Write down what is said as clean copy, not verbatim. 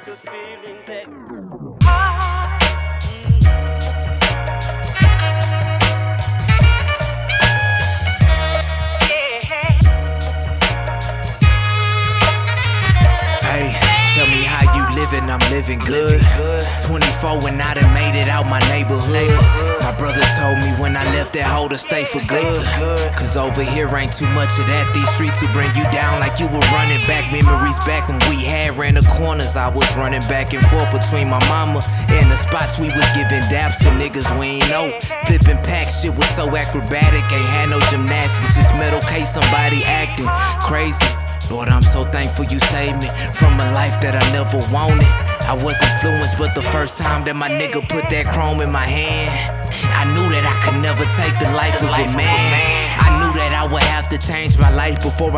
the feeling that I Hey, tell me how you living, I'm living good. 24 and I done made it out my neighborhood. My brother told me when I left that hoe to stay for good. Cause over here ain't too much of that. These streets will bring you down like you were running back. Memories back when we had ran the corners. I was running back and forth between my mama and the spots we was giving daps to niggas we ain't know. Flipping packs, shit was so acrobatic. Ain't had no gymnastics, just metal case somebody acting crazy. Lord, I'm so thankful you saved me from a life that I never wanted. I was influenced, but the first time that my nigga put that chrome in my hand, I knew that I could never take the life of a man. I knew that I would have to change my life before